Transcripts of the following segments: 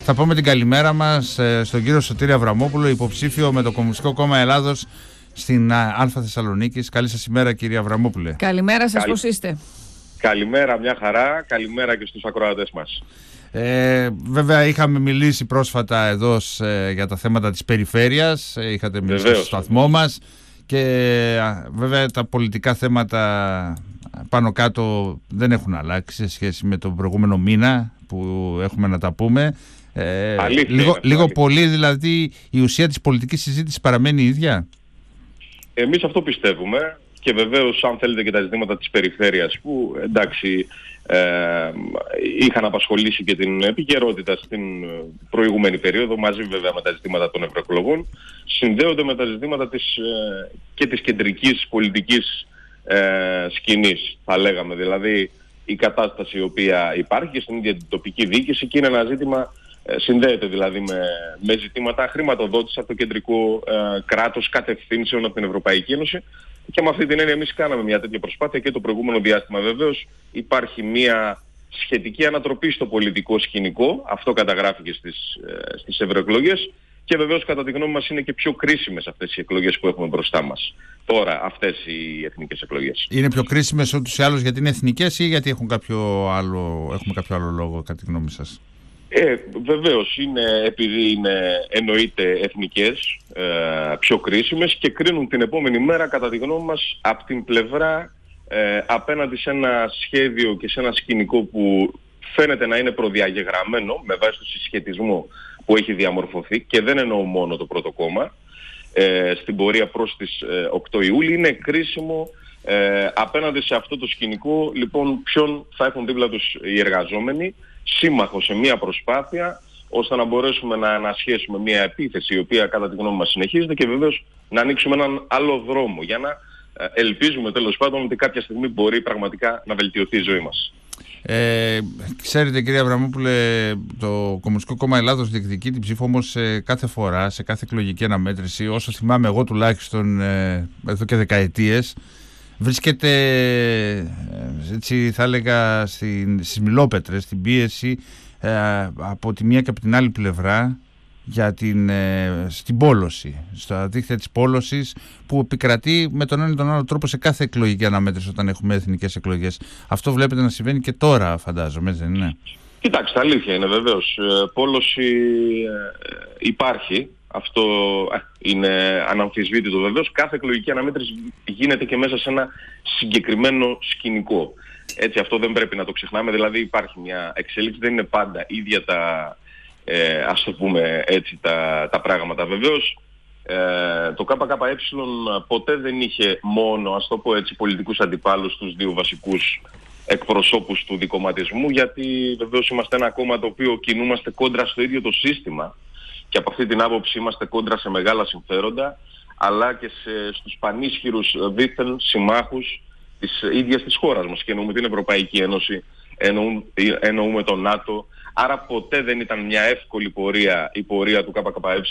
Θα πούμε την καλημέρα μας στον κύριο Σωτήρη Αβραμόπουλο, υποψήφιο με το Κομμουνιστικό Κόμμα Ελλάδος στην Α Θεσσαλονίκης. Καλή σας ημέρα, κύριε Αβραμόπουλε. Καλημέρα σας, πώς είστε? Καλημέρα, μια χαρά. Καλημέρα και στους ακροατές μας. Βέβαια είχαμε μιλήσει πρόσφατα εδώ για τα θέματα της περιφέρειας. Είχατε μιλήσει στο σταθμό μας. Και βέβαια τα πολιτικά θέματα πάνω κάτω δεν έχουν αλλάξει σε σχέση με τον προηγούμενο μήνα που έχουμε να τα πούμε. Λίγο πολύ δηλαδή η ουσία της πολιτικής συζήτησης παραμένει η ίδια. Εμείς αυτό πιστεύουμε και βεβαίως αν θέλετε και τα ζητήματα της περιφέρειας που εντάξει είχαν απασχολήσει και την επικαιρότητα στην προηγούμενη περίοδο μαζί βέβαια με τα ζητήματα των ευρωεκλογών, συνδέονται με τα ζητήματα και της κεντρικής πολιτικής σκηνής, θα λέγαμε, δηλαδή η κατάσταση η οποία υπάρχει και στην ίδια την τοπική διοίκηση, και είναι ένα ζήτημα, συνδέεται δηλαδή με ζητήματα χρηματοδότησης από το κεντρικό κράτος, κατευθύνσεων από την Ευρωπαϊκή Ένωση, και με αυτή την έννοια εμείς κάναμε μια τέτοια προσπάθεια και το προηγούμενο διάστημα. Βεβαίως υπάρχει μια σχετική ανατροπή στο πολιτικό σκηνικό, αυτό καταγράφηκε στις ευρωεκλογές, και βεβαίως κατά τη γνώμη μας είναι και πιο κρίσιμες αυτές οι εκλογές που έχουμε μπροστά μας τώρα, αυτές οι εθνικές εκλογές. Είναι πιο κρίσιμες ούτως ή άλλως γιατί είναι εθνικές ή γιατί έχουμε κάποιο άλλο λόγο κατά τη γνώμη σας? Βεβαίως είναι επειδή είναι εννοείται εθνικές, πιο κρίσιμες, και κρίνουν την επόμενη μέρα κατά τη γνώμη μας από την πλευρά απέναντι σε ένα σχέδιο και σε ένα σκηνικό που φαίνεται να είναι προδιαγεγραμμένο με βάση το συσχετισμό που έχει διαμορφωθεί, και δεν εννοώ μόνο το πρώτο κόμμα, στην πορεία προς τις 8 Ιούλη. Είναι κρίσιμο απέναντι σε αυτό το σκηνικό λοιπόν ποιον θα έχουν δίπλα τους οι εργαζόμενοι, σύμμαχο σε μια προσπάθεια ώστε να μπορέσουμε να ανασχέσουμε μια επίθεση η οποία κατά τη γνώμη μας συνεχίζεται, και βεβαίως να ανοίξουμε έναν άλλο δρόμο για να ελπίζουμε τέλος πάντων ότι κάποια στιγμή μπορεί πραγματικά να βελτιωθεί η ζωή μας. Ξέρετε, κύριε Αβραμόπουλε, το Κομμουνιστικό Κόμμα Ελλάδος διεκδικεί την ψήφο όμως κάθε φορά, σε κάθε εκλογική αναμέτρηση, όσο θυμάμαι εγώ τουλάχιστον εδώ και δεκαετίες, βρίσκεται έτσι θα έλεγα στις μιλόπετρες, στην πίεση από τη μία και από την άλλη πλευρά για στην πόλωση, στα δίχτυα της πόλωσης που επικρατεί με τον ένα ή τον άλλο τρόπο σε κάθε εκλογική αναμέτρηση όταν έχουμε εθνικές εκλογές. Αυτό βλέπετε να συμβαίνει και τώρα, φαντάζομαι, δεν είναι? Κοιτάξτε, αλήθεια είναι βεβαίως. Πόλωση υπάρχει. Αυτό είναι αναμφισβήτητο βεβαίως. Κάθε εκλογική αναμέτρηση γίνεται και μέσα σε ένα συγκεκριμένο σκηνικό. Έτσι, αυτό δεν πρέπει να το ξεχνάμε. Δηλαδή υπάρχει μια εξέλιξη, δεν είναι πάντα ίδια ας το πούμε έτσι τα πράγματα. Βεβαίως το ΚΚΕ ποτέ δεν είχε μόνο, ας το πω έτσι, πολιτικούς αντιπάλους, τους δύο βασικούς εκπροσώπους του δικομματισμού, γιατί βεβαίως είμαστε ένα κόμμα το οποίο κινούμαστε κόντρα στο ίδιο το σύστημα, και από αυτή την άποψη είμαστε κόντρα σε μεγάλα συμφέροντα, αλλά και στους πανίσχυρους δίθεν συμμάχους της ίδιας της χώρας μας, και εννοούμε την Ευρωπαϊκή Ένωση, εννοούμε το ΝΑΤΟ. Άρα ποτέ δεν ήταν μια εύκολη πορεία η πορεία του ΚΚΕ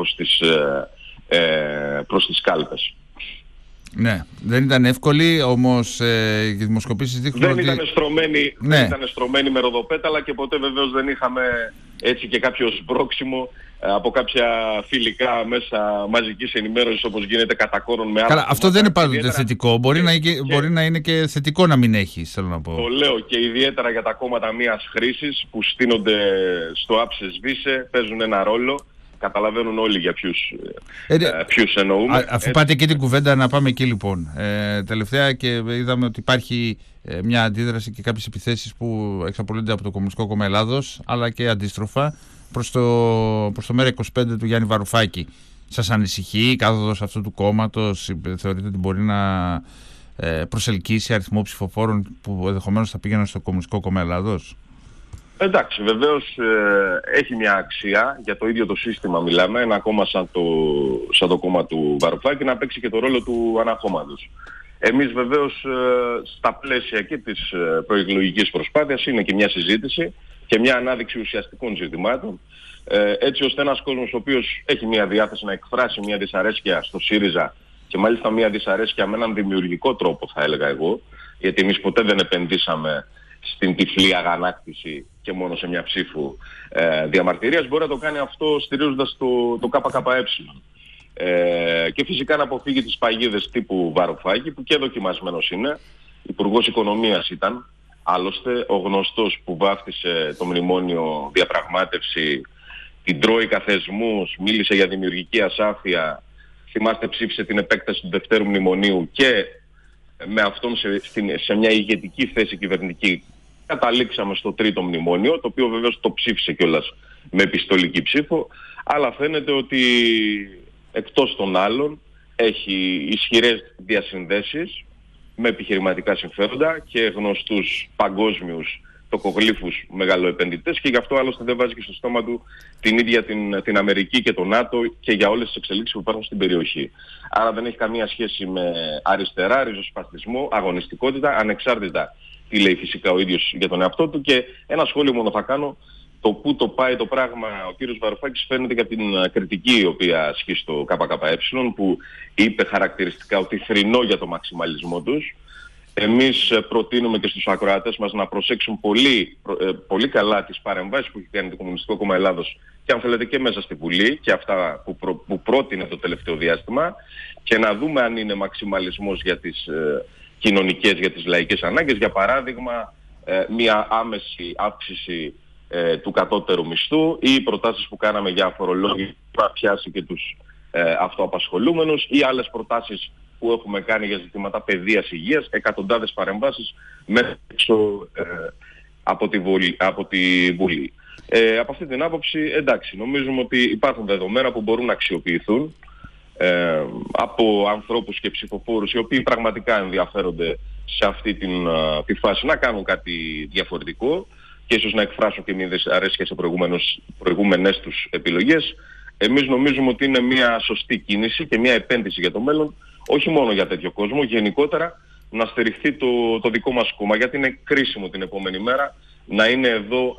προς τις κάλπες. Ναι, δεν ήταν εύκολη, όμως οι δημοσκοπήσεις δείχνουν ότι... Δεν ήταν στρωμένη με ροδοπέταλα, και ποτέ βεβαίως δεν είχαμε έτσι και κάποιο σπρώξιμο από κάποια φιλικά μέσα μαζικής ενημέρωσης όπως γίνεται κατά κόρον με άλλα. Καλά, αυτό δεν είναι πάντοτε θετικό. Μπορεί να είναι και θετικό να μην έχει, θέλω να πω. Το λέω, και ιδιαίτερα για τα κόμματα μίας χρήσης που στείνονται στο άψε σβήσε, παίζουν ένα ρόλο. Καταλαβαίνουν όλοι για ποιους εννοούμε. Αφού πάτε εκεί την κουβέντα, να πάμε εκεί λοιπόν. Τελευταία, και είδαμε ότι υπάρχει μια αντίδραση και κάποιες επιθέσεις που εξαπολύονται από το Κομμουνιστικό Κόμμα Ελλάδος, αλλά και αντίστροφα προς το ΜέΡΑ25 του Γιάννη Βαρουφάκη. Σας ανησυχεί η κάθοδος αυτού του κόμματος? Θεωρείτε ότι μπορεί να προσελκύσει αριθμό ψηφοφόρων που ενδεχομένως θα πήγαιναν στο Κομμουνιστικό Κόμμα Ελλάδος? Εντάξει, βεβαίως έχει μια αξία, για το ίδιο το σύστημα μιλάμε, ένα κόμμα σαν το κόμμα του Βαρουφάκη να παίξει και το ρόλο του αναχώματος. Εμείς βεβαίως στα πλαίσια και της προεκλογικής προσπάθειας είναι και μια συζήτηση και μια ανάδειξη ουσιαστικών ζητημάτων, έτσι ώστε ένας κόσμος ο οποίος έχει μια διάθεση να εκφράσει μια δυσαρέσκεια στο ΣΥΡΙΖΑ, και μάλιστα μια δυσαρέσκεια με έναν δημιουργικό τρόπο θα έλεγα εγώ, γιατί εμείς ποτέ δεν επενδύσαμε στην τυφλή αγανάκτηση και μόνο σε μια ψήφου διαμαρτυρίας. Μπορεί να το κάνει αυτό στηρίζοντας το ΚΚΕ. Και φυσικά να αποφύγει τις παγίδες τύπου Βαρουφάκη, που και δοκιμασμένος είναι. Υπουργός Οικονομίας ήταν, άλλωστε, ο γνωστός που βάφτισε το μνημόνιο διαπραγμάτευση, την τρόικα θεσμούς, μίλησε για δημιουργική ασάφεια. Θυμάστε, ψήφισε την επέκταση του δευτέρου μνημονίου και με αυτόν σε μια ηγετική θέση κυβερνητική καταλήξαμε στο τρίτο μνημόνιο, το οποίο βεβαίως το ψήφισε κιόλας με επιστολική ψήφο, αλλά φαίνεται ότι εκτός των άλλων έχει ισχυρές διασυνδέσεις με επιχειρηματικά συμφέροντα και γνωστούς παγκόσμιους τοκογλύφους μεγαλοεπενδυτές, και γι' αυτό άλλωστε δεν βάζει και στο στόμα του την ίδια την Αμερική και το ΝΑΤΟ και για όλες τις εξελίξεις που υπάρχουν στην περιοχή. Άρα δεν έχει καμία σχέση με αριστερά, ριζοσπαστισμό, αγωνιστικότητα, ανεξάρτητα τι λέει φυσικά ο ίδιος για τον εαυτό του. Και ένα σχόλιο μόνο θα κάνω, το πού το πάει το πράγμα ο κύριος Βαρουφάκης φαίνεται και από την κριτική η οποία ασκεί στο ΚΚΕ, που είπε χαρακτηριστικά ότι θρηνώ για το μαξιμαλισμό τους. Εμείς προτείνουμε και στους ακροατές μας να προσέξουν πολύ καλά τις παρεμβάσεις που έχει κάνει το Κομμουνιστικό Κόμμα Ελλάδος, και αν θέλετε και μέσα στη Βουλή, και αυτά που πρότεινε το τελευταίο διάστημα, και να δούμε αν είναι μαξιμαλισμός για τις κοινωνικές, για τις λαϊκές ανάγκες. Για παράδειγμα, μια άμεση αύξηση του κατώτερου μισθού, ή οι προτάσεις που κάναμε για αφορολόγηση που θα πιάσει και τους αυτοαπασχολούμενους, ή άλλες προτάσεις που έχουμε κάνει για ζητήματα παιδείας, υγείας, εκατοντάδες παρεμβάσεις μέσα έξω από τη Βουλή. Από αυτή την άποψη, εντάξει, νομίζουμε ότι υπάρχουν δεδομένα που μπορούν να αξιοποιηθούν από ανθρώπους και ψηφοφόρους οι οποίοι πραγματικά ενδιαφέρονται σε αυτή τη φάση να κάνουν κάτι διαφορετικό και ίσως να εκφράσουν και μια δυσαρέσκεια σε προηγούμενες τους επιλογές. Εμείς νομίζουμε ότι είναι μια σωστή κίνηση και μια επένδυση για το μέλλον, όχι μόνο για τέτοιο κόσμο, γενικότερα να στηριχθεί το δικό μας κόμμα, γιατί είναι κρίσιμο την επόμενη μέρα να είναι εδώ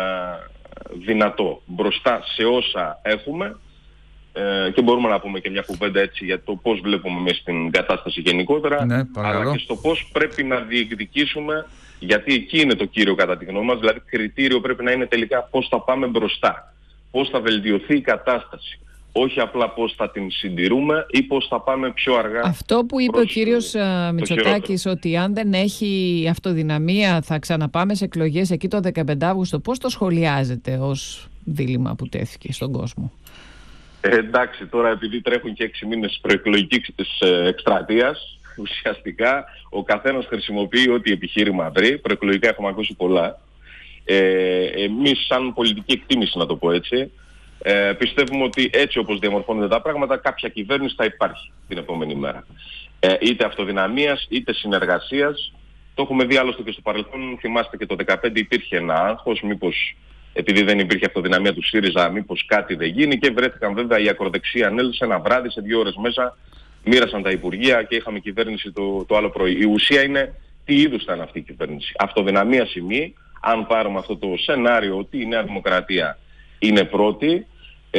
δυνατό μπροστά σε όσα έχουμε, και μπορούμε να πούμε και μια κουβέντα έτσι για το πώς βλέπουμε εμείς την κατάσταση γενικότερα, ναι, αλλά και στο πώς πρέπει να διεκδικήσουμε, γιατί εκεί είναι το κύριο κατά τη γνώμη μας, δηλαδή κριτήριο πρέπει να είναι τελικά πώς θα πάμε μπροστά, πώς θα βελτιωθεί η κατάσταση. Όχι απλά πώς θα την συντηρούμε ή πώς θα πάμε πιο αργά. Αυτό που είπε ο κύριος Μητσοτάκης, ότι αν δεν έχει αυτοδυναμία θα ξαναπάμε σε εκλογές εκεί το 15 Αύγουστο, πώς το σχολιάζετε ως δίλημμα που τέθηκε στον κόσμο? Εντάξει, τώρα επειδή τρέχουν και 6 μήνες προεκλογικής εκστρατείας, ουσιαστικά ο καθένας χρησιμοποιεί ό,τι επιχείρημα βρει. Προεκλογικά έχουμε ακούσει πολλά. Εμείς σαν πολιτική εκτίμηση, να το πω έτσι, πιστεύουμε ότι έτσι όπως διαμορφώνονται τα πράγματα, κάποια κυβέρνηση θα υπάρχει την επόμενη μέρα. Είτε αυτοδυναμίας, είτε συνεργασίας. Το έχουμε δει άλλωστε και στο παρελθόν. Θυμάστε και το 2015 υπήρχε ένα άγχος, μήπως επειδή δεν υπήρχε αυτοδυναμία του ΣΥΡΙΖΑ, μήπως κάτι δεν γίνει, και βρέθηκαν βέβαια οι ακροδεξιοί ανέλθει ένα βράδυ, σε 2 ώρες μέσα μοίρασαν τα υπουργεία και είχαμε κυβέρνηση το άλλο πρωί. Η ουσία είναι τι είδους ήταν αυτή η κυβέρνηση. Αυτοδυναμία σημεί, αν πάρουμε αυτό το σενάριο ότι η Νέα Δημοκρατία είναι πρώτη,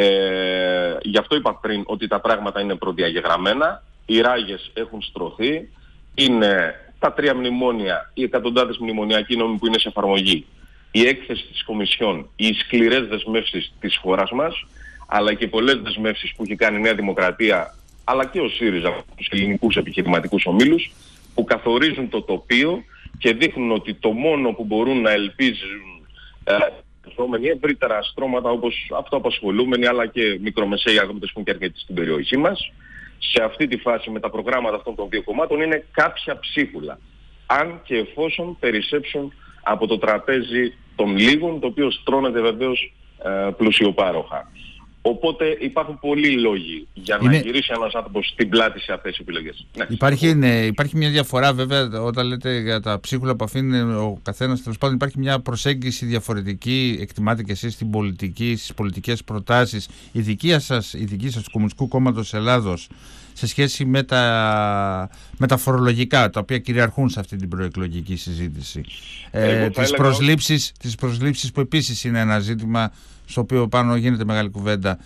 γι' αυτό είπα πριν ότι τα πράγματα είναι προδιαγεγραμμένα, οι ράγες έχουν στρωθεί, είναι τα 3 μνημόνια, οι εκατοντάδες μνημονιακοί νόμοι που είναι σε εφαρμογή, η έκθεση της Κομισιόν, οι σκληρές δεσμεύσεις της χώρας μας, αλλά και πολλές δεσμεύσεις που έχει κάνει η Νέα Δημοκρατία, αλλά και ο ΣΥΡΙΖΑ, τους ελληνικούς επιχειρηματικούς ομίλους, που καθορίζουν το τοπίο και δείχνουν ότι το μόνο που μπορούν να ελπίζουν ευρύτερα στρώματα όπως αυτοαπασχολούμενοι αλλά και μικρομεσαίοι αγρότες που είναι και αρκετοί στην περιοχή μας, σε αυτή τη φάση με τα προγράμματα αυτών των 2 κομμάτων είναι κάποια ψίχουλα. Αν και εφόσον περισσέψουν από το τραπέζι των λίγων, το οποίο στρώνεται βεβαίως πλουσιοπάροχα. Οπότε υπάρχουν πολλοί λόγοι για να γυρίσει ένας άνθρωπος στην πλάτη σε αυτές τις επιλογές. Ναι. Υπάρχει μια διαφορά βέβαια όταν λέτε για τα ψίχουλα που αφήνει ο καθένας. Τέλος πάντων υπάρχει μια προσέγγιση διαφορετική, εκτιμάτε και εσείς στην πολιτική, στις πολιτικές προτάσεις, η δική σας του Κομμουνιστικού Κόμματος Ελλάδος, σε σχέση με τα φορολογικά, τα οποία κυριαρχούν σε αυτή την προεκλογική συζήτηση. Τις προσλήψεις που επίσης είναι ένα ζήτημα στο οποίο πάνω γίνεται μεγάλη κουβέντα,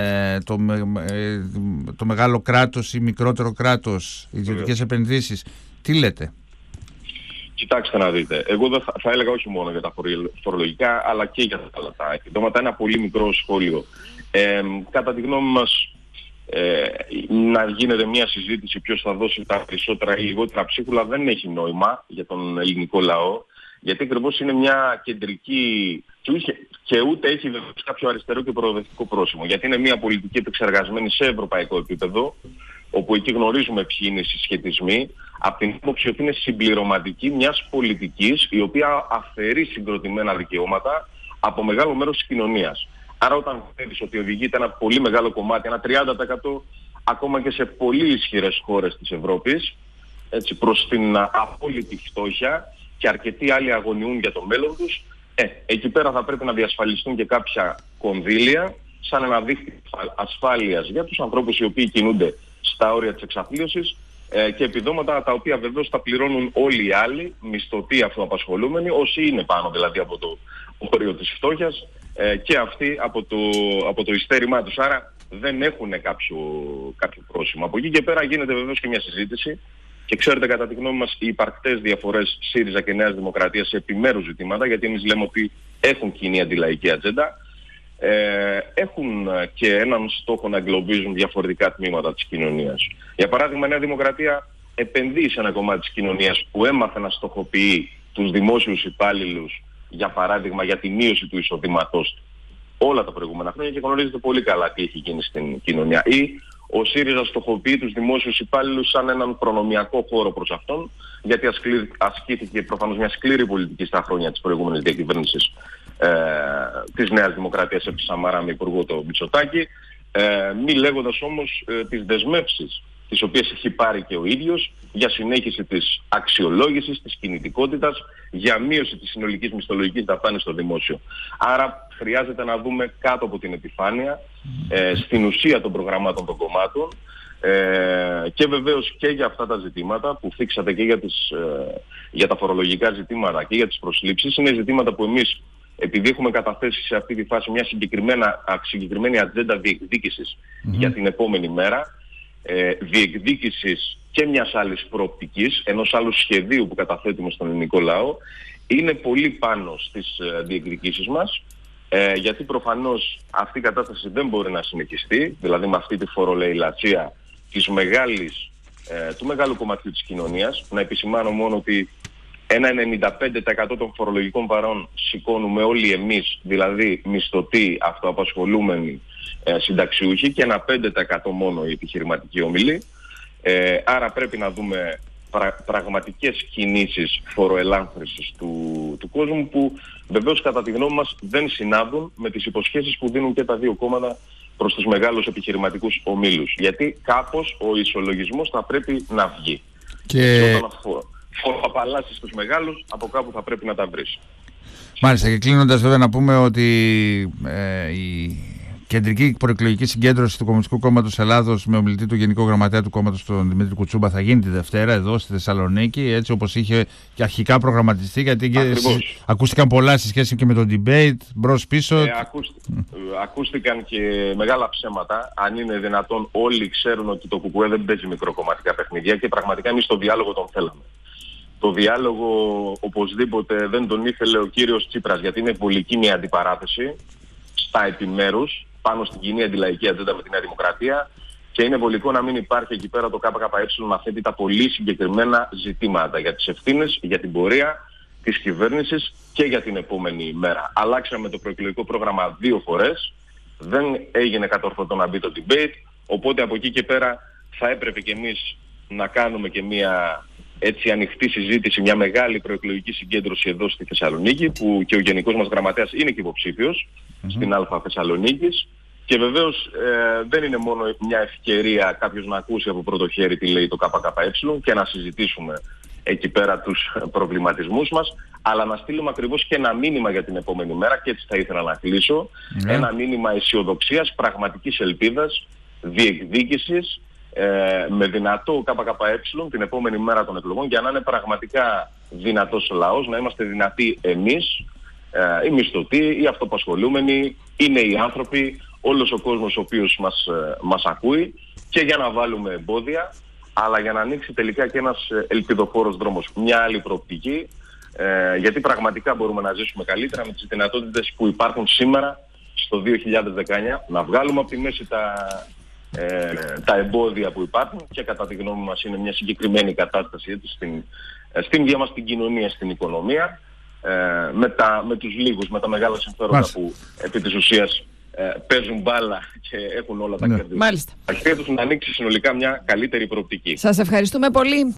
το μεγάλο κράτος ή μικρότερο κράτος, ιδιωτικές επενδύσεις. Τι λέτε? Κοιτάξτε να δείτε. Εγώ δεν θα έλεγα όχι μόνο για τα φορολογικά, αλλά και για τα άλλα τα επιδόματα. Ένα πολύ μικρό σχόλιο. Κατά τη γνώμη μας, να γίνεται μια συζήτηση ποιος θα δώσει τα περισσότερα ή λιγότερα ψίχουλα δεν έχει νόημα για τον ελληνικό λαό, γιατί ακριβώς είναι μια κεντρική και ούτε έχει κάποιο αριστερό και προοδευτικό πρόσημο, γιατί είναι μια πολιτική επεξεργασμένη σε ευρωπαϊκό επίπεδο, όπου εκεί γνωρίζουμε ποιοι είναι οι συσχετισμοί, από την άποψη ότι είναι συμπληρωματική μιας πολιτικής η οποία αφαιρεί συγκροτημένα δικαιώματα από μεγάλο μέρος της κοινωνίας. Άρα όταν βλέπεις ότι οδηγείται ένα πολύ μεγάλο κομμάτι, ένα 30% ακόμα και σε πολύ ισχυρές χώρες της Ευρώπης, έτσι, προς την απόλυτη φτώχεια και αρκετοί άλλοι αγωνιούν για το μέλλον τους, εκεί πέρα θα πρέπει να διασφαλιστούν και κάποια κονδύλια σαν ένα δίχτυ ασφάλειας για τους ανθρώπους οι οποίοι κινούνται στα όρια της εξαθλίωσης και επιδόματα τα οποία βεβαίως θα πληρώνουν όλοι οι άλλοι, μισθωτοί αυτοαπασχολούμενοι, όσοι είναι πάνω δηλαδή από το όριο της φτώχειας και αυτοί από το ειστέρημά τους. Άρα δεν έχουν κάποιο πρόσημο. Από εκεί και πέρα γίνεται βεβαίως και μια συζήτηση και ξέρετε κατά τη γνώμη μας οι υπαρκτές διαφορές ΣΥΡΙΖΑ και Νέας Δημοκρατίας σε επιμέρους ζητήματα, γιατί εμείς λέμε ότι έχουν κοινή αντιλαϊκή ατζέντα, έχουν και έναν στόχο να εγκλωβίζουν διαφορετικά τμήματα της κοινωνίας. Για παράδειγμα, η Νέα Δημοκρατία επενδύει σε ένα κομμάτι της κοινωνίας που έμαθε να στοχοποιεί τους δημόσιους υπάλληλους, για παράδειγμα, για τη μείωση του εισοδήματός του όλα τα προηγούμενα χρόνια και γνωρίζετε πολύ καλά τι έχει γίνει στην κοινωνία. Ή ο ΣΥΡΙΖΑ στοχοποιεί τους δημόσιους υπάλληλους σαν έναν προνομιακό χώρο προς αυτόν, γιατί ασκήθηκε προφανώς μια σκληρή πολιτική στα χρόνια της προηγούμενης διακυβέρνησης της Νέας Δημοκρατίας επί Σαμαρά με υπουργό το Μητσοτάκη, μη λέγοντας όμως τις δεσμεύσεις τις οποίες έχει πάρει και ο ίδιος για συνέχιση της αξιολόγησης, της κινητικότητας, για μείωση της συνολικής μισθολογικής δαπάνης στο δημόσιο. Άρα χρειάζεται να δούμε κάτω από την επιφάνεια, στην ουσία των προγραμμάτων των κομμάτων και βεβαίως και για αυτά τα ζητήματα που θίξατε και για τα φορολογικά ζητήματα και για τις προσλήψεις. Είναι ζητήματα που εμείς, επειδή έχουμε καταθέσει σε αυτή τη φάση μια συγκεκριμένη ατζέντα διεκδίκησης για την επόμενη μέρα, διεκδίκησης και μιας άλλης προοπτικής, ενός άλλου σχεδίου που καταθέτουμε στον ελληνικό λαό, είναι πολύ πάνω στις διεκδικήσεις μας, γιατί προφανώς αυτή η κατάσταση δεν μπορεί να συνεχιστεί, δηλαδή με αυτή τη φορολεηλασία του μεγάλου κομματιού της κοινωνίας. Να επισημάνω μόνο ότι ένα 95% των φορολογικών βαρών σηκώνουμε όλοι εμείς, δηλαδή μισθωτοί, αυτοαπασχολούμενοι, συνταξιούχοι, και ένα 5% μόνο οι επιχειρηματικοί όμιλοι. Άρα πρέπει να δούμε πραγματικές κινήσεις φοροελάνθρησης του κόσμου, που βεβαίως κατά τη γνώμη μας δεν συνάδουν με τις υποσχέσεις που δίνουν και τα δύο κόμματα προς τους μεγάλους επιχειρηματικούς ομίλους. Γιατί κάπως ο ισολογισμός θα πρέπει να βγει. Και όταν φοροαπαλλάσσεις στους μεγάλους, από κάπου θα πρέπει να τα βρεις. Μάλιστα, και κλείνοντας βέβαια να πούμε ότι η κεντρική προεκλογική συγκέντρωση του Κομμουνιστικού Κόμματος Ελλάδος με ομιλητή του Γενικό Γραμματέα του κόμματος, τον Δημήτρη Κουτσούμπα, θα γίνει τη Δευτέρα εδώ στη Θεσσαλονίκη, έτσι όπως είχε και αρχικά προγραμματιστεί, γιατί ακούστηκαν πολλά σε σχέση και με το debate, μπρος πίσω. Ακούστηκαν και μεγάλα ψέματα. Αν είναι δυνατόν, όλοι ξέρουν ότι το ΚΚΕ δεν παίζει μικροκομματικά παιχνίδια και πραγματικά εμείς το διάλογο τον θέλαμε. Το διάλογο οπωσδήποτε δεν τον ήθελε ο κύριος Τσίπρας, γιατί είναι βολική μια αντιπαράθεση στα επιμέρους πάνω στην κοινή αντιλαϊκή ατζέντα με τη Νέα Δημοκρατία, και είναι βολικό να μην υπάρχει εκεί πέρα το ΚΚΕ να θέτει τα πολύ συγκεκριμένα ζητήματα για τις ευθύνες, για την πορεία της κυβέρνησης και για την επόμενη μέρα. Αλλάξαμε το προεκλογικό πρόγραμμα 2 φορές, δεν έγινε κατορθωτό να μπει το debate, οπότε από εκεί και πέρα θα έπρεπε και εμείς να κάνουμε και μια έτσι ανοιχτή συζήτηση, μια μεγάλη προεκλογική συγκέντρωση εδώ στη Θεσσαλονίκη, που και ο Γενικός μας Γραμματέας είναι και υποψήφιος στην Α Θεσσαλονίκης. Και βεβαίως δεν είναι μόνο μια ευκαιρία κάποιος να ακούσει από πρώτο χέρι τι λέει το ΚΚΕ και να συζητήσουμε εκεί πέρα τους προβληματισμούς μας, αλλά να στείλουμε ακριβώς και ένα μήνυμα για την επόμενη μέρα, και έτσι θα ήθελα να κλείσω, ένα μήνυμα αισιοδοξίας, πραγματικής ελπίδας, διεκδίκησης, με δυνατό ΚΚΕ την επόμενη μέρα των εκλογών, για να είναι πραγματικά δυνατός ο λαός, να είμαστε δυνατοί εμείς, οι μισθωτοί, οι αυτοπασχολούμενοι, οι νέοι άνθρωποι, όλος ο κόσμος ο οποίος μας ακούει, και για να βάλουμε εμπόδια, αλλά για να ανοίξει τελικά και ένας ελπιδοφόρος δρόμος, μια άλλη προοπτική, γιατί πραγματικά μπορούμε να ζήσουμε καλύτερα με τις δυνατότητες που υπάρχουν σήμερα στο 2019, να βγάλουμε από τη μέση τα εμπόδια που υπάρχουν, και κατά τη γνώμη μας είναι μια συγκεκριμένη κατάσταση, έτσι, στην ίδια μας την κοινωνία, στην οικονομία, με τους λίγους, με τα μεγάλα συμφέροντα που επί της ουσίας παίζουν μπάλα και έχουν όλα τα κέρδη. Μάλιστα. Θα τους να ανοίξει συνολικά μια καλύτερη προοπτική. Σας ευχαριστούμε πολύ.